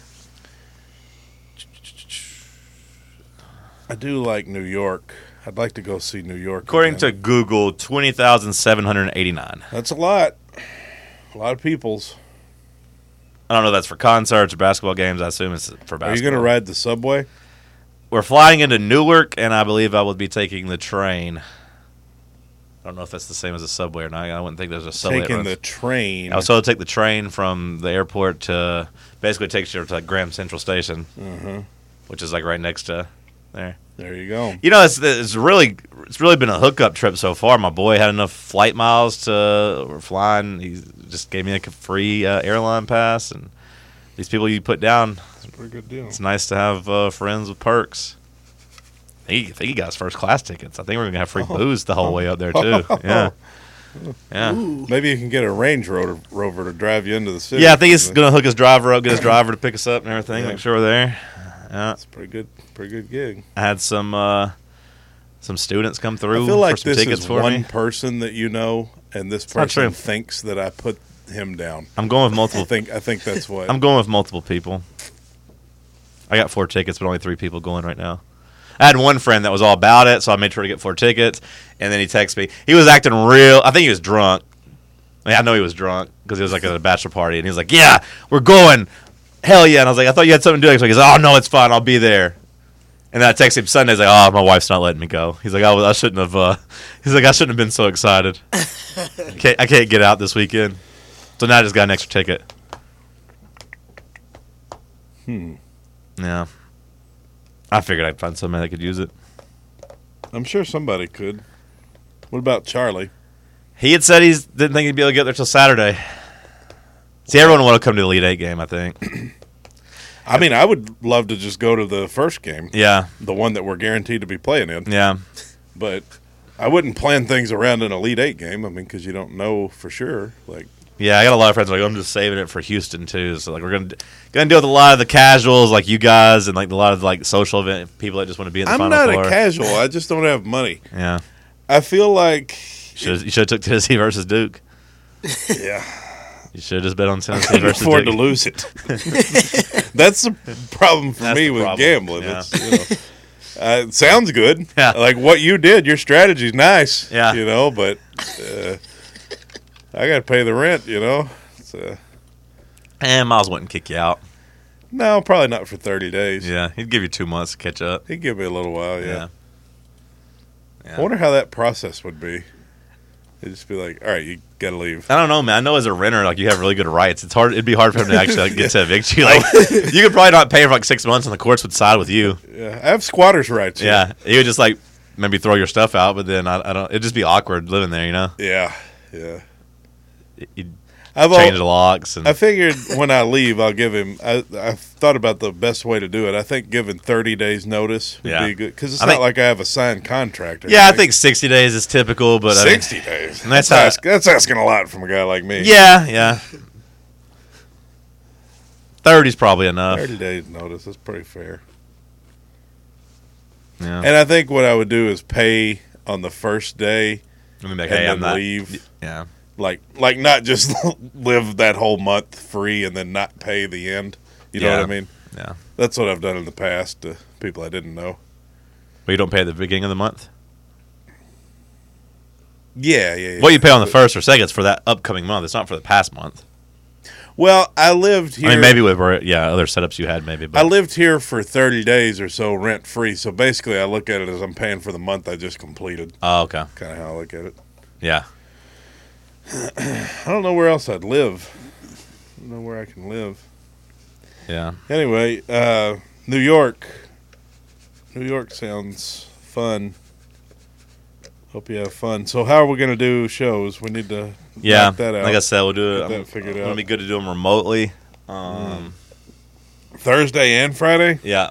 I do like New York. I'd like to go see New York. According to again. Google, twenty thousand seven hundred eighty-nine. That's a lot. A lot of people's. I don't know if that's for concerts or basketball games. I assume it's for basketball. Are you going to ride the subway? We're flying into Newark, and I believe I would be taking the train. I don't know if that's the same as a subway or not. I wouldn't think there's a subway. that Taking runs- the train. I was told to take the train from the airport to basically takes you to like Grand Central Station, Mhm. which is like right next to there. There you go. You know, it's it's really it's really been a hookup trip so far. My boy had enough flight miles to we're flying. He just gave me like a free uh, airline pass, and these people you put down. It's a pretty good deal. It's nice to have uh, friends with perks. He, I think he got his first class tickets. I think we're gonna have free booze the whole way up there too. Yeah, yeah, Maybe you can get a Range Rover, Rover to drive you into the city. yeah. I think he's gonna hook his driver up, get his driver to pick us up and everything. Yeah. Make sure we're there. Yeah, It's a pretty good, pretty good gig. I had some uh, some students come through I feel like for some this tickets is for one me. person that you know, and this not true. person thinks that I put him down. I'm going with I multiple. think I think that's what. I'm going with multiple people. I got four tickets, but only three people going right now. I had one friend that was all about it, so I made sure to get four tickets. And then he texted me. He was acting real. I think he was drunk. I, mean, I know he was drunk because he was like at a bachelor party, and he was like, "Yeah, we're going, hell yeah!" And I was like, "I thought you had something to do." So he goes, "Oh no, it's fine. I'll be there." And then I texted him Sunday. He's like, "Oh, my wife's not letting me go." He's like, "I, was, I shouldn't have." Uh, he's like, "I shouldn't have been so excited. can't, I can't get out this weekend." So now I just got an extra ticket. Hmm. Yeah. I figured I'd find somebody that could use it. I'm sure somebody could. What about Charlie? He had said he didn't think he'd be able to get there till Saturday. See, everyone want to come to the Elite Eight game, I think. I mean, I would love to just go to the first game, Yeah, the one that we're guaranteed to be playing in. yeah. But I wouldn't plan things around an Elite Eight game. I mean, because you don't know for sure. Like, Yeah, I got a lot of friends like, I'm just saving it for Houston, too. So, like, we're going to gonna deal with a lot of the casuals, like you guys, and, like, a lot of, like, social event people that just want to be in the I'm Final not Four. a casual. I just don't have money. Yeah. I feel like, Should've, you should have took Tennessee versus Duke. yeah, You should have just bet on I Tennessee couldn't versus afford Duke. to lose it. That's the problem for That's me the with problem. gambling. Yeah. It's, you know, uh, it sounds good. Yeah. Like what you did, your strategy's nice. Yeah. You know, but uh, I got to pay the rent. You know. It's, uh, And Miles wouldn't kick you out. no, probably not for thirty days. Yeah, he'd give you two months to catch up. He'd give me a little while. Yeah. Yeah. Yeah. I wonder how that process would be. It'd just be like, all right, you got to leave. I don't know, man. I know as a renter, like you have really good rights. It's hard. It'd be hard for him to actually like, get to evict you. Like you could probably not pay for like six months, and the courts would side with you. Yeah, I have squatters' rights. Yeah, he would just like maybe throw your stuff out, but then I, I don't. It'd just be awkward living there, you know. Yeah. Yeah. You'd I've change al- the locks and I figured when I leave, I'll give him. I I thought about the best way to do it. I think giving thirty days notice would Yeah. be good because it's I not think- like I have a signed contract. Or yeah, I anything. think sixty days is typical, but I mean- sixty days. And that's That's how- ask, that's asking a lot from a guy like me. yeah, yeah. Thirty's probably enough. thirty days notice. That's pretty fair. Yeah. And I think what I would do is pay on the first day Let me make, and hey, then I'm not. leave. Yeah. Like, like not just live that whole month free and then not pay the end. You know Yeah. what I mean? Yeah. That's what I've done in the past to people I didn't know. But you don't pay at the beginning of the month. Yeah, yeah. yeah. What you pay on the first or second is for that upcoming month. It's not for the past month. Well, I lived here. I mean, maybe with yeah other setups you had, maybe. But I lived here for thirty days or so rent free. So basically, I look at it as I'm paying for the month I just completed. oh, okay. Kind of how I look at it. Yeah. I don't know where else I'd live. I don't know where I can live. Yeah. Anyway, uh, New York. New York sounds fun. Hope you have fun. So how are we going to do shows? We need to Yeah. knock that out. Like I said, we'll do it. Get that I'm- figured It'll out. be good to do them remotely. Um, Thursday and Friday? Yeah.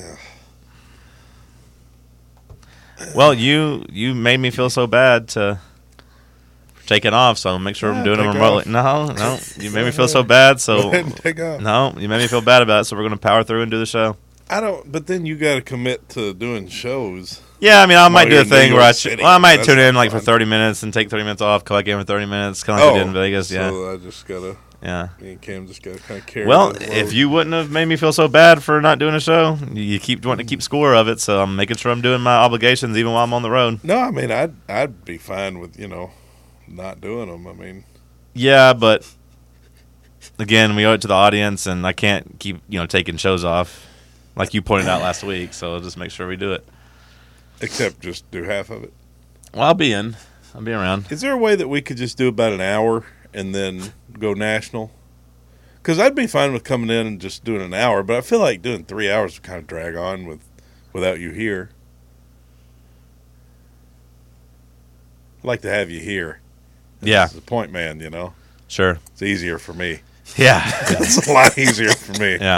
Well, you you made me feel so bad to taking off, so make sure Yeah, I'm doing them take remotely. No, no, you made me feel so bad, Go so ahead and take off. no, you made me feel bad about it. So we're gonna power through and do the show. I don't. But then you got to commit to doing shows. Yeah, I mean, I might While do you're a in thing New where I, York ch- City. well, I might That's tune in not like for fun. thirty minutes and take thirty minutes off, come back in for thirty minutes, kind of like we did in Vegas. Yeah, So I just gotta. yeah. Me and Cam just gotta kind of carry. Well, the if load. you wouldn't have made me feel so bad for not doing a show, you- you keep wanting to keep score of it, so I'm making sure I'm doing my obligations even while I'm on the road. No, I mean, I'd I'd be fine with you know, not doing them. I mean, Yeah, but again, we owe it to the audience, and I can't keep you know taking shows off, like you pointed out last week. So I'll just make sure we do it. except just do half of it. Well, I'll be in. I'll be around. Is there a way that we could just do about an hour and then go national? Because I'd be fine with coming in and just doing an hour, but I feel like doing three hours would kind of drag on with without you here. I'd like to have you here. Yeah, As the point man, you know, sure. it's easier for me. Yeah, It's a lot easier for me. yeah.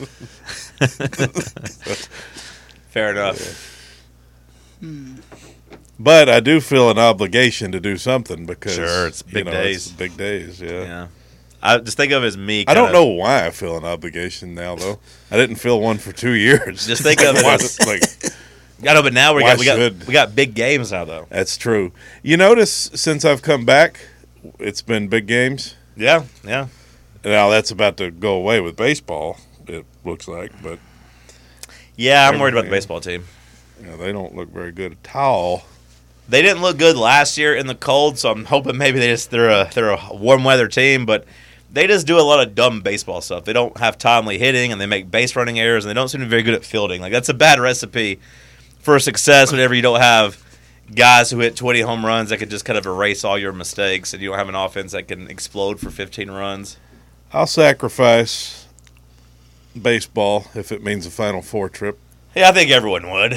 Fair enough. But I do feel an obligation to do something because Sure, it's big you know, days. It's big days, yeah. Yeah. I just think of it as me. I don't kinda- know why I feel an obligation now, though. I didn't feel one for two years. Just think of it Why- as- like I know, but now we Why got we got should- we got big games now though. that's true. You notice since I've come back, it's been big games. Yeah, yeah. Now that's about to go away with baseball. It looks like, but Yeah, I'm worried about the Everything. baseball team. you know, they don't look very good at all. They didn't look good last year in the cold, so I'm hoping maybe they just they're a they're a warm weather team, but they just do a lot of dumb baseball stuff. They don't have timely hitting, and they make base running errors, and they don't seem to be very good at fielding. Like that's a bad recipe for success whenever you don't have guys who hit twenty home runs that could just kind of erase all your mistakes, and you don't have an offense that can explode for fifteen runs. I'll sacrifice baseball if it means a Final Four trip. Yeah, I think everyone would.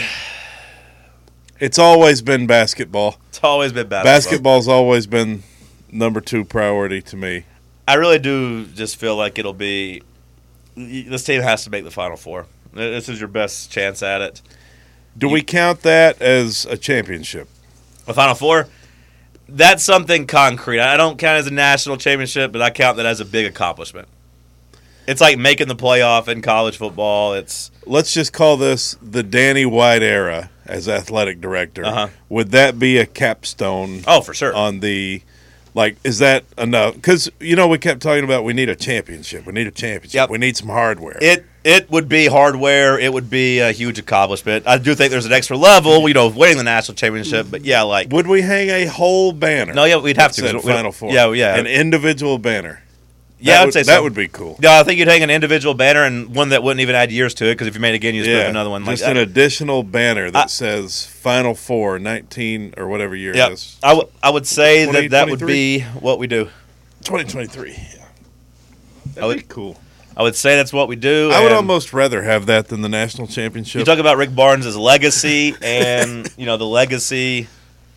It's always been basketball. It's always been basketball. Basketball's always been number two priority to me. I really do just feel like it'll be this team has to make the Final Four. This is your best chance at it. Do we count that as a championship? The Final Four, that's something concrete. I don't count it as a national championship, but I count that as a big accomplishment. It's like making the playoff in college football. It's Let's just call this the Danny White era as athletic director. Uh-huh. Would that be a capstone oh for sure. on the, like, is that enough? Because, you know, we kept talking about we need a championship. We need a championship. Yep. We need some hardware. It it would be hardware. It would be a huge accomplishment. I do think there's an extra level, you know, of winning the national championship. But yeah, like Would we hang a whole banner? no, yeah, we'd have that to. said We don't- Final Four. Yeah, yeah, An individual banner. yeah. That I'd would, say that so. would be cool. Yeah, I think you'd hang an individual banner and one that wouldn't even add years to it because if you made it again, you just put Yeah, up another one. Like just that. an additional banner that I- says Final Four nineteen or whatever year Yeah, it is. I would I would say twenty that that would twenty-three? be what we do. twenty twenty-three. Yeah. That'd I would- be cool. I would say that's what we do. I would and almost rather have that than the national championship. You talk about Rick Barnes' legacy, and you know the legacy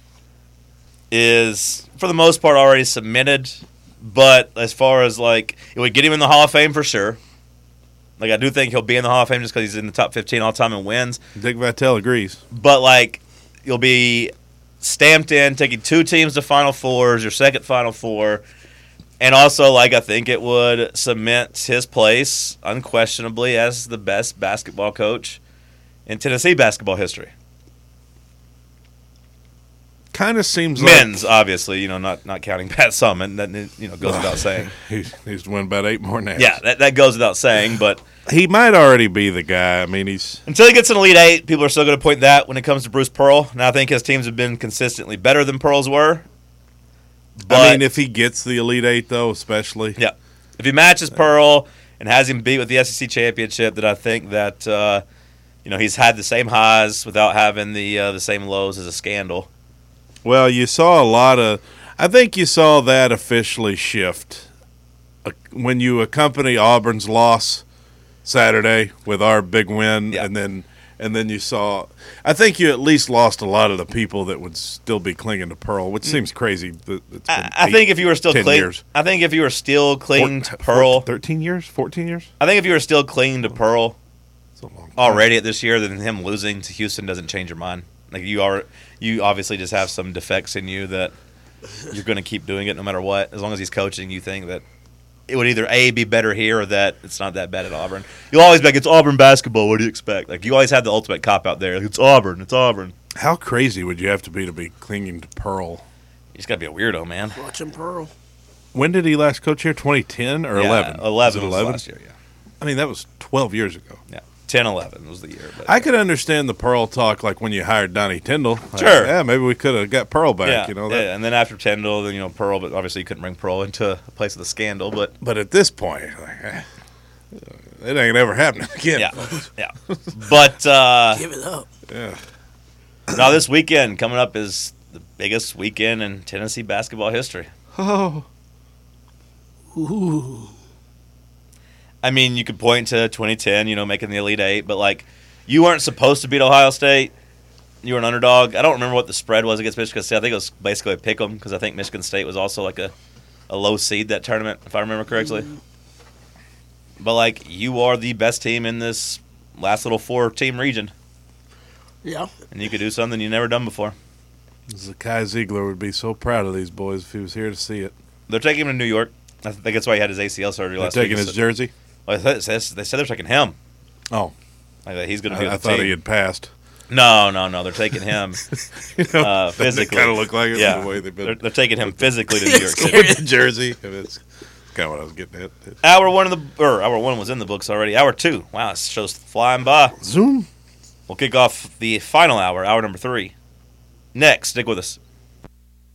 is for the most part already cemented. But as far as like it would get him in the Hall of Fame for sure. Like I do think he'll be in the Hall of Fame just because he's in the top fifteen all time and wins. Dick Vitale agrees. But like you'll be stamped in, taking two teams to Final Fours, your second Final Four. And also, like, I think it would cement his place unquestionably as the best basketball coach in Tennessee basketball history. Kind of seems Men's, obviously, you know, not not counting Pat Summitt. That you know goes without saying. like he needs to win about eight more names. Yeah, that, that goes without saying. But He might already be the guy. I mean, he's until he gets an Elite Eight, people are still going to point that when it comes to Bruce Pearl. Now, I think his teams have been consistently better than Pearl's were. But, I mean, if he gets the Elite Eight, though, especially. yeah, if he matches Pearl and has him beat with the S E C championship, then I think that uh, you know he's had the same highs without having the uh, the same lows as a scandal. Well, you saw a lot of. I think you saw that officially shift uh, when you accompany Auburn's loss Saturday with our big win, Yeah. and then and then you saw. I think you at least lost a lot of the people that would still be clinging to Pearl, which seems crazy. That it's been I, I eight, think if you were still ten cling, years. I think if you were still clinging Four- to Pearl, thirteen years, fourteen years. I think if you were still clinging to Pearl It's a long time. already at this year, then him losing to Houston doesn't change your mind. Like you are, you obviously just have some defects in you that you're going to keep doing it no matter what. As long as he's coaching, you think that it would either A, be better here, or that it's not that bad at Auburn. You'll always be like, it's Auburn basketball. What do you expect? Like you always have the ultimate cop out there. Like, it's Auburn. It's Auburn. How crazy would you have to be to be clinging to Pearl? You just got to be a weirdo, man. Watching Pearl. When did he last coach here? twenty ten or Yeah, eleven? eleven Was it was eleven? last year, yeah. I mean, that was twelve years ago. Yeah. ten eleven was the year. But, I could understand the Pearl talk, like when you hired Donnie Tyndall. Like, Sure. Yeah, maybe we could have got Pearl back. yeah, You know. yeah, That, and then after Tyndall, then, you know, Pearl, but obviously you couldn't bring Pearl into a place of the scandal, but But at this point, like, eh, it ain't ever happening again. yeah, yeah. But uh, Give it up. Yeah. now this weekend coming up is the biggest weekend in Tennessee basketball history. Oh. Ooh. I mean, you could point to twenty ten, you know, making the Elite Eight, but like, you weren't supposed to beat Ohio State. You were an underdog. I don't remember what the spread was against Michigan State. I think it was basically a pick 'em because I think Michigan State was also like a, a low seed that tournament, if I remember correctly. Mm-hmm. But like, you are the best team in this last little four-team region, Yeah. and you could do something you never done before. Zakai Ziegler would be so proud of these boys if he was here to see it. They're taking him to New York. I think that's why he had his A C L surgery They're last taking week. his jersey. Well, they said they said they're taking him. Oh, Like that he's going to be. I, I with the thought team. he had passed. No, no, no. They're taking him You know, uh, physically. kind of look like it Yeah, the way they've been. they're, they're taking him physically to New York City. with the jersey. And it's kind of what I was getting at. Hour one of the or hour one was in the books already. Hour two, wow, this show's flying by. Zoom. We'll kick off the final hour, hour number three. Next, stick with us.